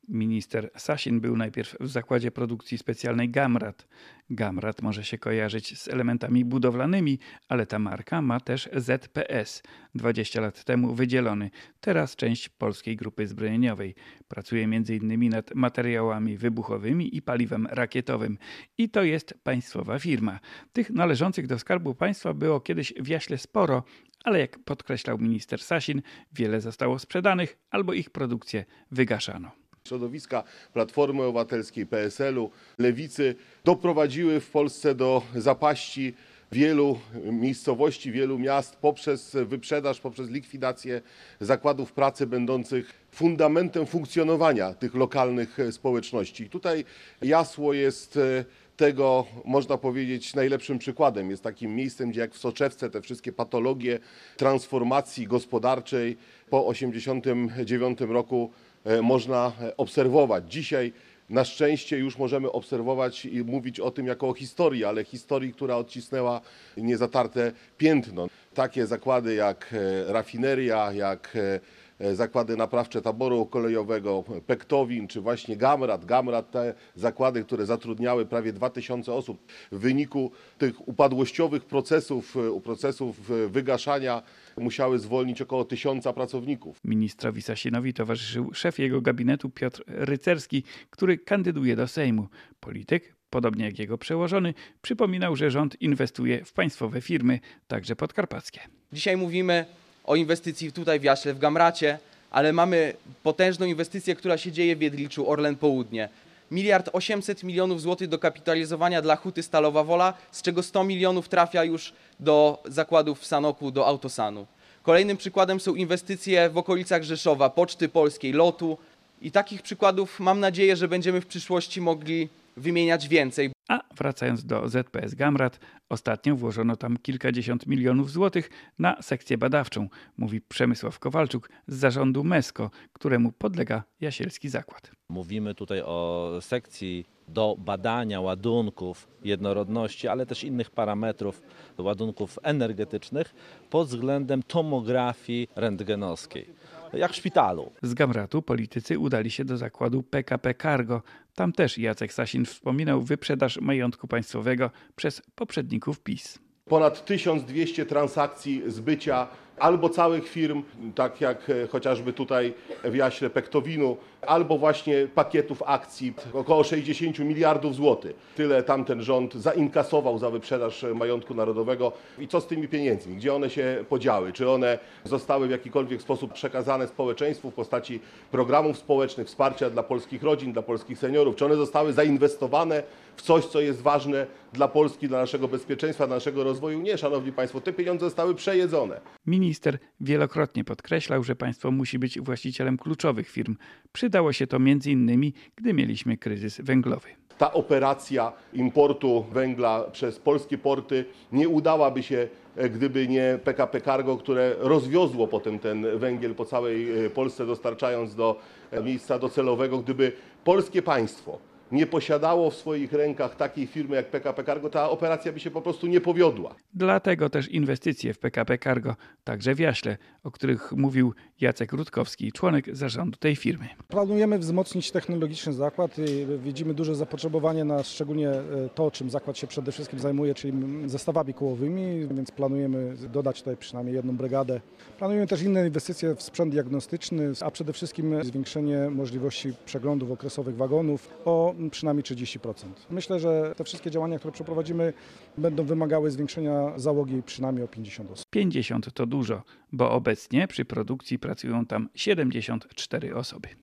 Minister Sasin był najpierw w zakładzie produkcji specjalnej Gamrat. Gamrat może się kojarzyć z elementami budowlanymi, ale ta marka ma też ZPS, 20 lat temu wydzielony, teraz część Polskiej Grupy Zbrojeniowej. Pracuje m.in. nad materiałami wybuchowymi i paliwem rakietowym. I to jest państwowa firma. Tych należących do Skarbu Państwa było kiedyś w Jaśle sporo, ale jak podkreślał minister Sasin, wiele zostało sprzedanych albo ich produkcję wygaszano. Środowiska Platformy Obywatelskiej, PSL-u, Lewicy doprowadziły w Polsce do zapaści wielu miejscowości, wielu miast poprzez wyprzedaż, poprzez likwidację zakładów pracy będących fundamentem funkcjonowania tych lokalnych społeczności. I tutaj Jasło jest tego, można powiedzieć, najlepszym przykładem. Jest takim miejscem, gdzie jak w soczewce te wszystkie patologie transformacji gospodarczej po 1989 roku można obserwować. Dzisiaj na szczęście już możemy obserwować i mówić o tym jako o historii, ale historii, która odcisnęła niezatarte piętno. Takie zakłady jak rafineria, jak zakłady naprawcze taboru kolejowego, Pektowin czy właśnie Gamrat. Gamrat, te zakłady, które zatrudniały prawie 2000 osób. W wyniku tych upadłościowych procesów wygaszania musiały zwolnić około 1000 pracowników. Ministrowi Sasinowi towarzyszył szef jego gabinetu Piotr Rycerski, który kandyduje do Sejmu. Polityk, podobnie jak jego przełożony, przypominał, że rząd inwestuje w państwowe firmy, także podkarpackie. Dzisiaj mówimy o inwestycji tutaj w Jaśle, w Gamracie, ale mamy potężną inwestycję, która się dzieje w Jedliczu, Orlen Południe. 1,8 mld złotych do kapitalizowania dla Huty Stalowa Wola, z czego 100 milionów trafia już do zakładów w Sanoku, do Autosanu. Kolejnym przykładem są inwestycje w okolicach Rzeszowa, Poczty Polskiej, LOT-u i takich przykładów mam nadzieję, że będziemy w przyszłości mogli wymieniać więcej. A wracając do ZPS Gamrat, ostatnio włożono tam kilkadziesiąt milionów złotych na sekcję badawczą, mówi Przemysław Kowalczuk z zarządu MESCO, któremu podlega Jasielski Zakład. Mówimy tutaj o sekcji do badania ładunków jednorodności, ale też innych parametrów ładunków energetycznych pod względem tomografii rentgenowskiej, jak w szpitalu. Z Gamratu politycy udali się do zakładu PKP Cargo. Tam też Jacek Sasin wspominał wyprzedaż majątku państwowego przez poprzedników PiS. Ponad 1200 transakcji zbycia albo całych firm, tak jak chociażby tutaj w Jaśle Pektowinu, albo właśnie pakietów akcji, około 60 miliardów złotych. Tyle tamten rząd zainkasował za wyprzedaż majątku narodowego. I co z tymi pieniędzmi? Gdzie one się podziały? Czy one zostały w jakikolwiek sposób przekazane społeczeństwu w postaci programów społecznych, wsparcia dla polskich rodzin, dla polskich seniorów? Czy one zostały zainwestowane w coś, co jest ważne dla Polski, dla naszego bezpieczeństwa, dla naszego rozwoju? Nie, szanowni państwo, te pieniądze zostały przejedzone. Minister wielokrotnie podkreślał, że państwo musi być właścicielem kluczowych firm. Przydało się to m.in., gdy mieliśmy kryzys węglowy. Ta operacja importu węgla przez polskie porty nie udałaby się, gdyby nie PKP Cargo, które rozwiozło potem ten węgiel po całej Polsce, dostarczając do miejsca docelowego. Gdyby polskie państwo nie posiadało w swoich rękach takiej firmy jak PKP Cargo, ta operacja by się po prostu nie powiodła. Dlatego też inwestycje w PKP Cargo, także w Jaśle, o których mówił Jacek Rutkowski, członek zarządu tej firmy. Planujemy wzmocnić technologiczny zakład i widzimy duże zapotrzebowanie na szczególnie to, czym zakład się przede wszystkim zajmuje, czyli zestawami kołowymi, więc planujemy dodać tutaj przynajmniej jedną brygadę. Planujemy też inne inwestycje w sprzęt diagnostyczny, a przede wszystkim zwiększenie możliwości przeglądów okresowych wagonów o przynajmniej 30%. Myślę, że te wszystkie działania, które przeprowadzimy, będą wymagały zwiększenia załogi przynajmniej o 50 osób. 50 to dużo, bo obecnie przy produkcji pracują tam 74 osoby.